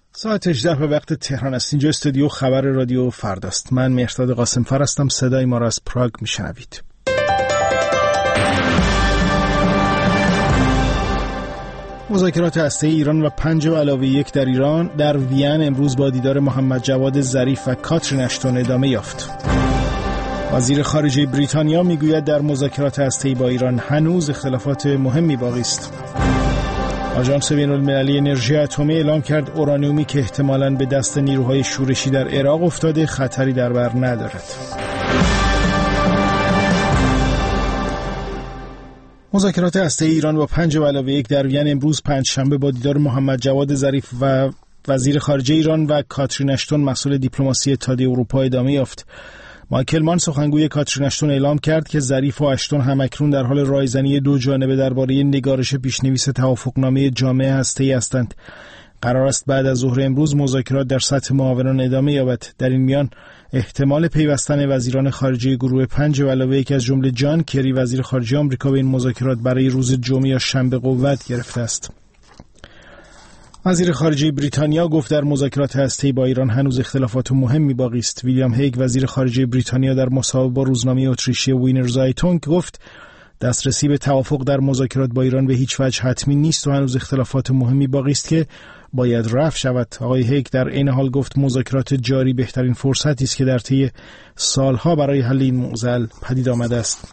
ساعت 18 به وقت تهران است. اینجا استودیو خبر رادیو فرداست. من مهرداد قاسم‌فر هستم. صدای ما را از پراگ میشنوید. مذاکرات هسته‌ای ایران و 5+1 در ایران در وین امروز با دیدار محمد جواد ظریف و کاترین اشتون ادامه یافت. وزیر خارجه بریتانیا میگوید در مذاکرات هسته‌ای با ایران هنوز اختلافات مهمی باقی است. آژانس بین‌المللی انرژی اتمی اعلام کرد اورانیومی که احتمالاً به دست نیروهای شورشی در عراق افتاده خطری در بر ندارد. مذاکرات هسته‌ای ایران با 5+1 در وین امروز پنجشنبه با دیدار محمد جواد ظریف و وزیر خارجه ایران و کاترین اشتون مسئول دیپلماسی اتحادیه اروپا ادامه یافت. مایکل مان سخنگوی کاترین اشتون اعلام کرد که ظریف و اشتون همکنون در حال رایزنی دو جانبه درباره نگارش پیشنویس توافقنامه جامع هسته‌ای هستند. قرار است بعد از ظهر امروز مذاکرات در سطح معاونان ادامه یابد. در این میان احتمال پیوستن وزیران خارجه گروه 5+1 از جمله جان کری وزیر خارجه آمریکا به این مذاکرات برای روز جمعه یا شنبه قوت گرفته است. وزیر خارجه بریتانیا گفت در مذاکرات هسته‌ای با ایران هنوز اختلافات مهمی باقی است. ویلیام هیگ وزیر خارجه بریتانیا در مصاحبه با روزنامه اتریشی وینر زایتونگ گفت دسترسی به توافق در مذاکرات با ایران به هیچ وجه حتمی نیست و هنوز اختلافات مهمی باقی است که باید رفع شود. آقای هیگ در این حال گفت مذاکرات جاری بهترین فرصتی است که در طی سالها برای حل این معضل پدید آمده است.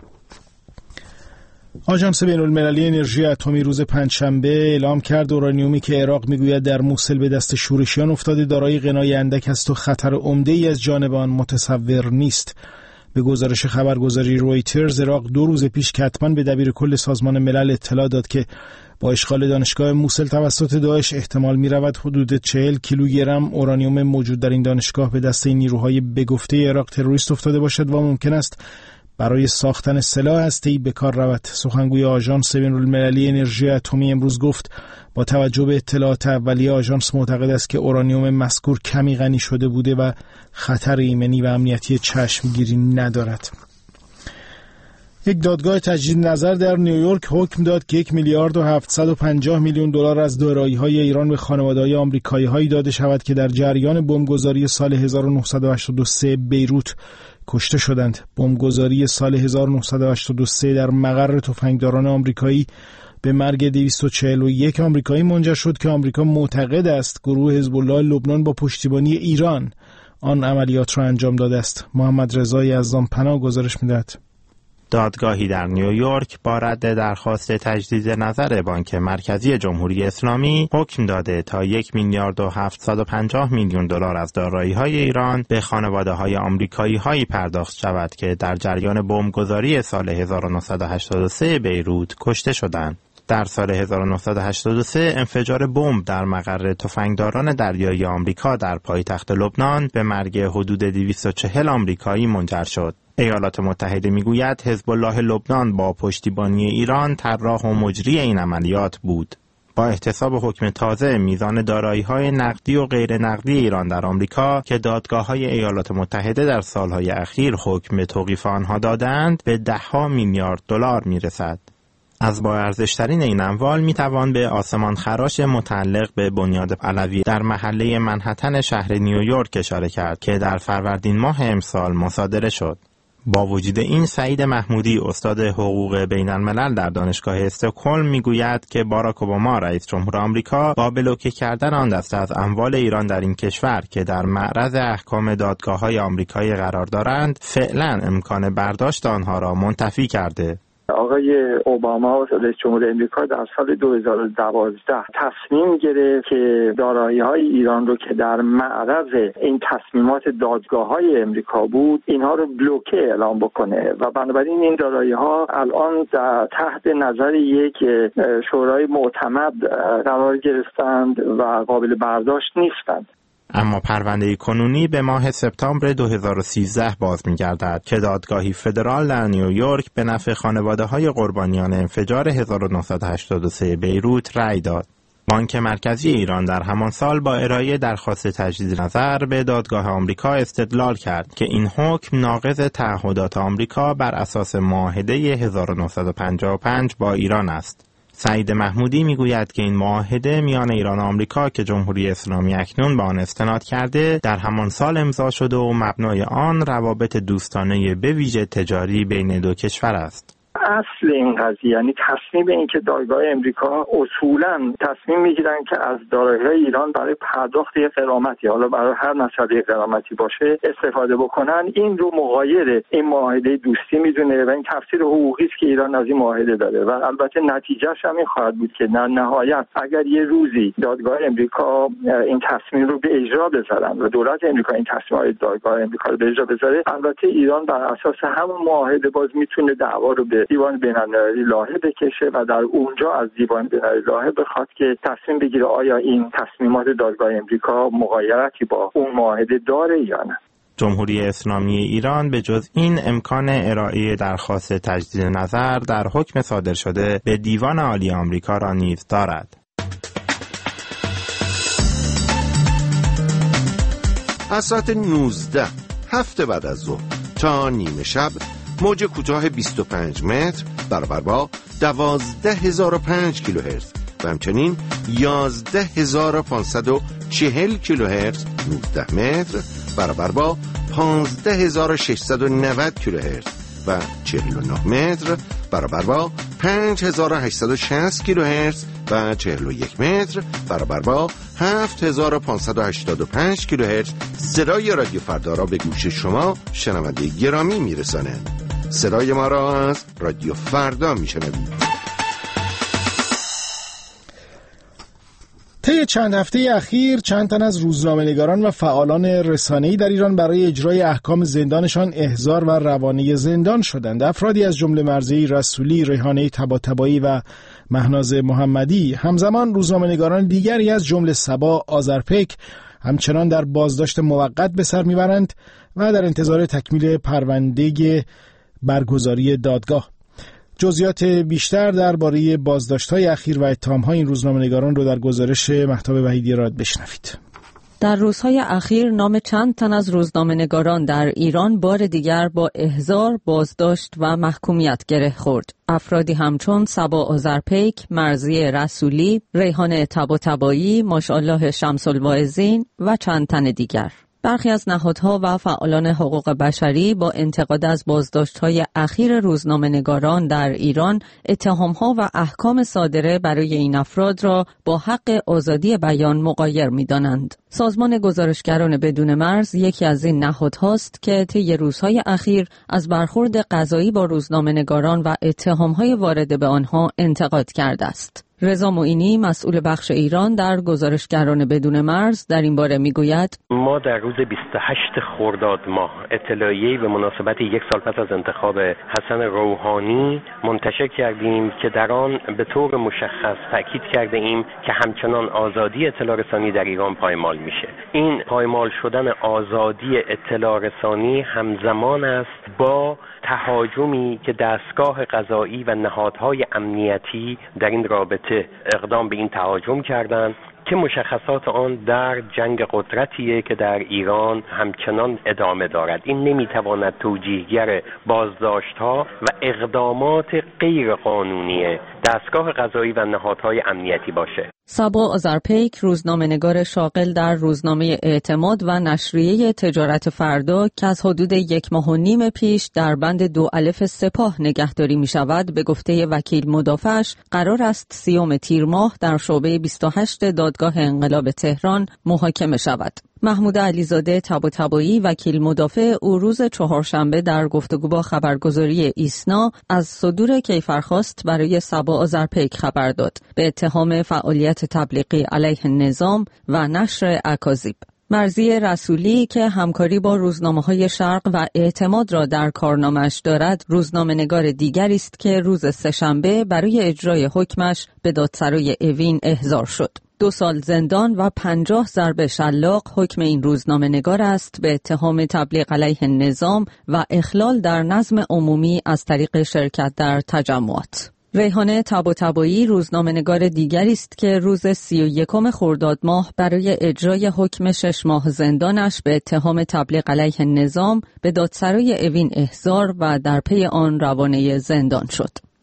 آژانس بین‌المللی انرژی اتمی روز پنجشنبه اعلام کرد اورانیومی که عراق میگوید در موصل به دست شورشیان افتاده دارای غنای اندک است و خطر عمده‌ای از جانب آن متصور نیست. به گزارش خبرگزاری رویترز عراق 2 روز پیش کتباً به دبیرکل سازمان ملل اطلاع داد که با اشغال دانشگاه موصل توسط داعش احتمال می‌رود حدود 40 کیلوگرم اورانیوم موجود در این دانشگاه به دست نیروهای به گفته عراق تروریست افتاده باشد و ممکن است برای ساختن سلاح هسته‌ای به کار رود. سخنگوی آژانس بین‌المللی انرژی اتمی امروز گفت با توجه به اطلاعات اولیه آژانس معتقد است که اورانیوم مذکور کمی غنی شده بوده و خطر ایمنی و امنیتی چشمگیری ندارد. یک دادگاه تجدید نظر در نیویورک حکم داد که 1,750,000,000 از دارایی‌های ایران به خانواده‌های آمریکایی‌هایی داده شود که در جریان بمبگذاری سال 1983 بیروت کشته شدند. بمبگذاری سال 1983 در مقر تفنگداران آمریکایی به مرگ 241 آمریکایی منجر شد که آمریکا معتقد است گروه حزب الله لبنان با پشتیبانی ایران آن عملیات را انجام داده است. محمد رضا یزدانپناه گزارش می‌دهد. دادگاهی در نیویورک با رد درخواست تجدید نظر بانک مرکزی جمهوری اسلامی حکم داده تا 1,750,000,000 از دارایی‌های ایران به خانواده‌های آمریکایی‌هایی پرداخت شود که در جریان بمبگذاری سال 1983 بیروت کشته شدند. در سال 1983 انفجار بمب در مقر تفنگداران دریایی آمریکا در پایتخت لبنان به مرگ حدود 240 آمریکایی منجر شد. ایالات متحده میگوید حزب الله لبنان با پشتیبانی ایران طراح و مجری این عملیات بود. با احتساب حکم تازه میزان دارایی‌های نقدی و غیر نقدی ایران در آمریکا که دادگاه‌های ایالات متحده در سالهای اخیر حکم به توقیف آنها دادند به $10 میلیارد میرسد. از با ارزشترین این اموال میتوان به آسمان خراش متعلق به بنیاد علوی در محله منهتن شهر نیویورک اشاره کرد که در فروردین ماه امسال مصادره شد. با وجود این سعید محمودی استاد حقوق بین الملل در دانشگاه استکهلم میگوید که باراک اوباما رئیس جمهور آمریکا با بلوکه کردن آن دسته از اموال ایران در این کشور که در معرض احکام دادگاه‌های آمریکایی قرار دارند فعلا امکان برداشت آنها را منتفی کرده. آقای اوباما رئیس جمهور آمریکا در سال 2012 تصمیم گرفت که دارایی‌های ایران رو که در معرض این تصمیمات دادگاه‌های آمریکا بود اینها رو بلوکه اعلام بکنه و بنابراین این دارایی‌ها الان در تحت نظر یک شورای معتمد قرار گرفتند و قابل برداشت نیستند. اما پرونده کنونی به ماه سپتامبر 2013 باز می‌گردد که دادگاهی فدرال در نیویورک به نفع خانواده‌های قربانیان انفجار 1983 بیروت رأی داد. بانک مرکزی ایران در همان سال با ارائه درخواست تجدید نظر به دادگاه آمریکا استدلال کرد که این حکم ناقض تعهدات آمریکا بر اساس معاهده 1955 با ایران است. سعید محمودی میگوید که این معاهده میان ایران و آمریکا که جمهوری اسلامی اکنون به آن استناد کرده در همان سال امضا شده و مبنای آن روابط دوستانه به ویژه تجاری بین دو کشور است. اصل این قضیه، یعنی تصمیم این که دادگاه امریکا اصولاً تصمیم میگیرن که از دارایی‌های ایران برای پرداخت یک غرامتی، حالا برای هر مسئله غرامتی باشه، استفاده بکنن، این رو مغایر این معاهده دوستی میدونه و این تفسیر حقوقی است که ایران از این معاهده داره و البته نتیجهش هم این خواهد بود که در نهایت اگر یه روزی دادگاه امریکا این تصمیم رو به اجرا بذارن و دولت امریکا این تصمیم‌های دادگاه امریکا رو به اجرا بذاره، البته ایران بر اساس همون معاهده باز میتونه دعوا رو به دیوان بین‌المللی لاهه بکشه و در اونجا از دیوان بین‌المللی لاهه بخواد که تصمیم بگیره آیا این تصمیمات دادگاه امریکا مغایرتی با اون معاهده داره یا نه. جمهوری اسلامی ایران به جز این امکان ارائه درخواست تجدید نظر در حکم صادر شده به دیوان عالی آمریکا را نیز دارد. از ساعت 19 هفته بعد از ظهر تا نیمه شب موج کوتاه 25 متر برابر با 12005 کیلوهرتز و همچنین 11540 کیلوهرتز 19 متر برابر با 15690 کیلوهرتز و 49 متر برابر با 5860 کیلوهرتز و 41 متر برابر با 7585 کیلوهرتز صدای رادیو فردا را به گوش شما شنونده گرامی میرسانند. صدای ما را از رادیو فردا میشنوید. طی چند هفته اخیر چند تن از روزنامه‌نگاران و فعالان رسانه‌ای در ایران برای اجرای احکام زندانشان احضار و روانه زندان شدند. افرادی از جمله مرضیه رسولی، ریحانه طباطبایی و مهناز محمدی، همزمان روزنامه‌نگاران دیگری از جمله صبا آذرپیک همچنان در بازداشت موقت به سر میبرند و در انتظار تکمیل پرونده برگزاری دادگاه. جزئیات بیشتر درباره بازداشت‌های اخیر و اتهام‌های این روزنامه‌نگاران رو در گزارش مهتاب وحیدی راد بشنوید. در روزهای اخیر نام چند تن از روزنامه‌نگاران در ایران بار دیگر با احضار، بازداشت و محکومیت گره خورد. افرادی همچون صبا آذرپیک، مرضیه رسولی، ریحانه طباطبایی، ماشاءالله شمس‌الواعظین و چند تن دیگر. برخی از نهادها و فعالان حقوق بشری با انتقاد از بازداشت‌های اخیر روزنامه‌نگاران در ایران اتهام‌ها و احکام صادره برای این افراد را با حق آزادی بیان مغایر می‌دانند. سازمان گزارشگران بدون مرز یکی از این نهادهاست که طی روزهای اخیر از برخورد قضایی با روزنامه‌نگاران و اتهام‌های وارده به آنها انتقاد کرده است. رضا معینی مسئول بخش ایران در گزارشگران بدون مرز در این باره میگوید: ما در روز 28 خرداد ماه اطلاعیه‌ای به مناسبت یک سال پس از انتخاب حسن روحانی منتشر کردیم که در آن به طور مشخص تاکید کرده ایم که همچنان آزادی اطلاع رسانی در ایران پایمال میشه. این پایمال شدن آزادی اطلاع رسانی همزمان است با تهاجمی که دستگاه قضایی و نهادهای امنیتی در این رابطه اقدام به این تهاجم کردند که مشخصات آن در جنگ قدرتیه که در ایران همچنان ادامه دارد. این نمیتواند توجیهگر بازداشت‌ها و اقدامات غیر قانونی دستگاه قضایی و نهادهای امنیتی باشه. صبا آذرپیک روزنامه‌نگار شاغل در روزنامه اعتماد و نشریه تجارت فردا که از حدود 1.5 ماه پیش در بند 2 الف سپاه نگهداری می شود، به گفته وکیل مدافعش قرار است 30 تیر ماه در شعبه 28 دادگاه انقلاب تهران محاکمه شود. محمود علیزاده طباطبایی وکیل مدافع او روز چهارشنبه در گفتگو با خبرگزاری ایسنا از صدور کیفرخواست برای صبا آذرپیک خبر داد به اتهام فعالیت تبلیغی علیه نظام و نشر اکاذیب. مرضیه رسولی که همکاری با روزنامه‌های شرق و اعتماد را در کارنامه‌اش دارد، روزنامه‌نگار دیگری است که روز سه‌شنبه برای اجرای حکمش به دادسرای اوین احضار شد. 2 سال زندان و 50 ضرب شلاق حکم این روزنامه‌نگار است به اتهام تبلیغ علیه نظام و اخلال در نظم عمومی از طریق شرکت در تجمعات. ریحانه طباطبایی روزنامه‌نگار دیگری است که روز 31 خرداد ماه برای اجرای حکم 6 ماه زندانش به اتهام تبلیغ علیه نظام به دادسرای اوین احضار و در پی آن روانه زندان شد.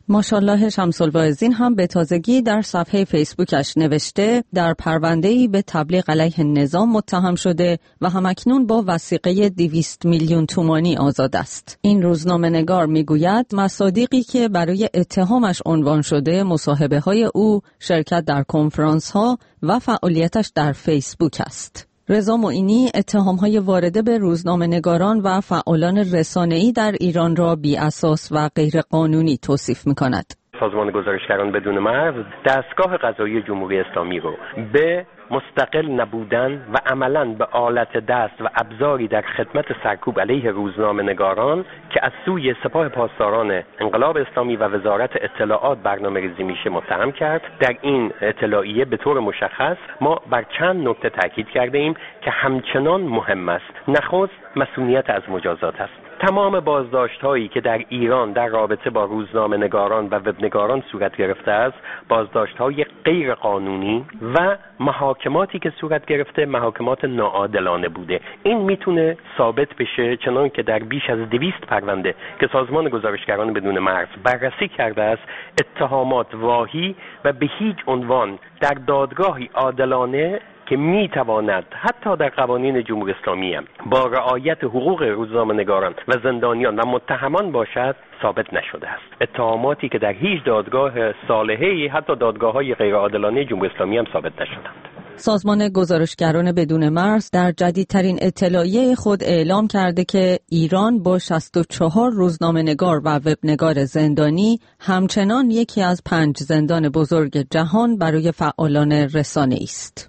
ماشاءالله شمس الواعظین هم به تازگی در صفحه فیسبوکش نوشته در پرونده‌ای به تبلیغ علیه نظام متهم شده و همکنون با وثیقه 200 میلیون تومانی آزاد است. این روزنامه‌نگار میگوید مصادیقی که برای اتهامش عنوان شده مصاحبه‌های او، شرکت در کنفرانس‌ها و فعالیتش در فیسبوک است. رضا معینی اتهام‌های وارده به روزنامه‌نگاران و فعالان رسانه‌ای در ایران را بی‌اساس و غیرقانونی توصیف می‌کند. سازمان گزارشگران بدون مرز دستگاه قضایی جمهوری اسلامی رو به مستقل نبودن و عملاً به آلت دست و ابزاری در خدمت سرکوب علیه روزنامه‌نگاران که از سوی سپاه پاسداران انقلاب اسلامی و وزارت اطلاعات برنامه‌ریزی میشه متهم کرد. در این اطلاعیه به طور مشخص ما بر چند نکته تاکید کرده ایم که همچنان مهم است. نخست مسئولیت از مجازات است. تمام بازداشت‌هایی که در ایران در رابطه با روزنامه‌نگاران و وبنگاران صورت گرفته است، بازداشت‌های غیر قانونی و محاکماتی که صورت گرفته محاکمات ناعادلانه بوده. این میتونه ثابت بشه چنان که در بیش از 200 پرونده که سازمان گزارشگران بدون مرز بررسی کرده است، اتهامات واهی و به هیچ عنوان در دادگاهی عادلانه که میتواند حتی در قوانین جمهوری اسلامی هم با رعایت حقوق روزنامه‌نگاران و زندانیان و متهمان باشد ثابت نشده است. اتهاماتی که در هیچ دادگاه صالحه‌ای حتی دادگاه‌های غیرعادلانه جمهوری اسلامی هم ثابت نشدند. سازمان گزارشگران بدون مرز در جدیدترین اطلاعیه خود اعلام کرده که ایران با 64 روزنامه‌نگار و وبنگار زندانی همچنان یکی از 5 زندان بزرگ جهان برای فعالان رسانه‌ای است.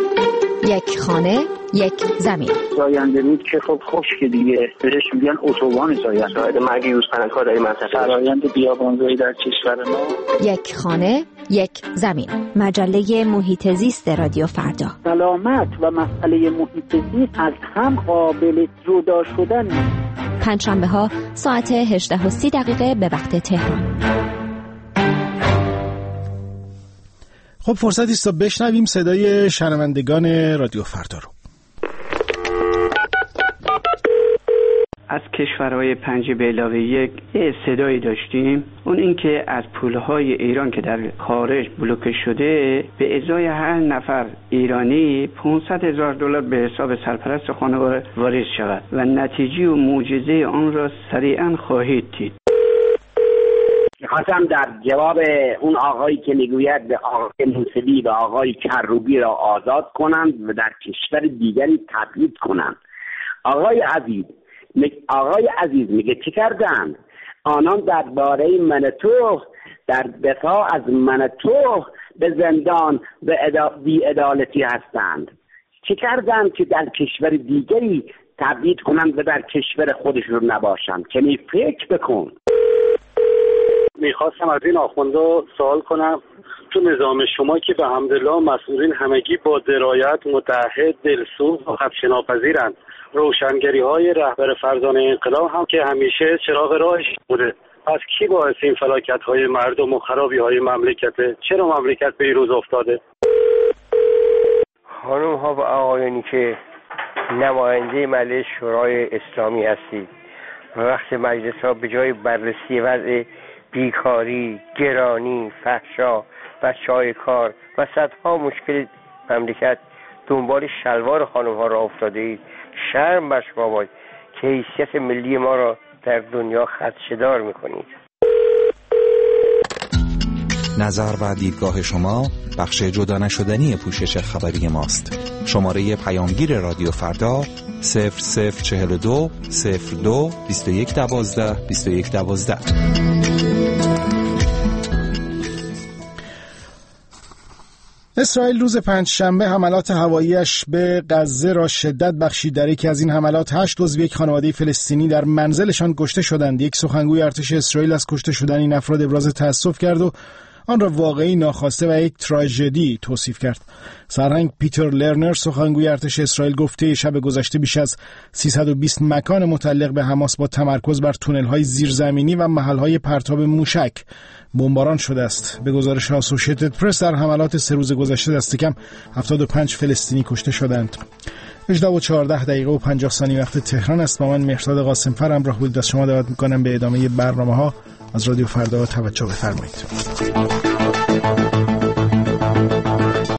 یک خانه، یک زمین. زاینده رود که خب خشک دیگه، بهش میگن اتوبان زاینده. شاید مرگ یوزپلنگ‌ها در این منطقه. فرآیند بیابانزایی در کشور ما. یک خانه، یک زمین. مجله محیط زیست رادیو فردا. سلامت و مسئله محیط زیست از هم قابل جدا شدن نیست. پنجشنبه‌ها ساعت 18:30 به وقت تهران. خب فرصتی است تا بشنویم صدای شنوندگان رادیو فردا رو. از کشورهای 5+1 صدایی داشتیم، اون این که از پولهای ایران که در خارج بلوکه شده به ازای هر نفر ایرانی $500,000 به حساب سرپرست خانواده واریز شود و نتیجه و معجزه آن را سریعا خواهید دید. می‌خواستم در جواب اون آقایی که میگوید به آقای موسوی و آقای کروبی را آزاد کنند و در کشور دیگری تبعید کنند. آقای عزیز میگه چی کردند؟ آنان درباره منوتو در دفاع از منوتو به زندان و بی‌عدالتی هستند. چی کردند که در کشور دیگری تبعید کنند و در کشور خودشون نباشند؟ که فکر بکن. میخواستم از این آخونده سوال کنم، تو نظام شما که به حمدالله مسئولین همگی با درایت، متعهد، دلسوز و خدشه‌ناپذیرند، روشنگری های رهبر فرزانه انقلاب هم که همیشه چراغ راهش بوده، پس کی باعث این فلاکت های مردم و خرابی های مملکته؟ چرا مملکت به این روز افتاده؟ خانم ها و آقایانی که نماینده مجلس شورای اسلامی هستید و وقت مجلس ها به جای بررسی وضع بیکاری، گرانی، فحشا، بچه‌های کار و صدها مشکل مملکت دنبال شلوار خانم ها را افتاده اید، شرم بر شما باد که حیثیت ملی ما را در دنیا خدشه‌دار می‌کنید. نظر و دیدگاه شما بخش جدا نشدنی پوشش خبری ماست. شماره پیامگیر رادیو فردا 0042 02 2112 2112. اسرائیل روز پنجشنبه حملات هوایی‌اش به غزه را شدت بخشید. در یکی از این حملات 8 عضو یک خانواده فلسطینی در منزلشان کشته شدند. یک سخنگوی ارتش اسرائیل از کشته شدن این افراد ابراز تأسف کرد و آن را واقعی ناخواسته و یک تراژدی توصیف کرد. سرهنگ پیتر لرنر سخنگوی ارتش اسرائیل گفته شب گذشته بیش از 320 مکان متعلق به حماس با تمرکز بر تونل‌های زیرزمینی و محل‌های پرتاب موشک بمباران شده است. به گزارش اسوسییتد پرس در حملات 3 روز گذشته دست کم 75 فلسطینی کشته شدند. 18:14 و 50 ثانیه وقت تهران است. با من مهرداد قاسمفر همراه بودید. از شما دعوت می‌کنم به ادامه برنامه‌ها از رادیو فردا توجه بفرمایید.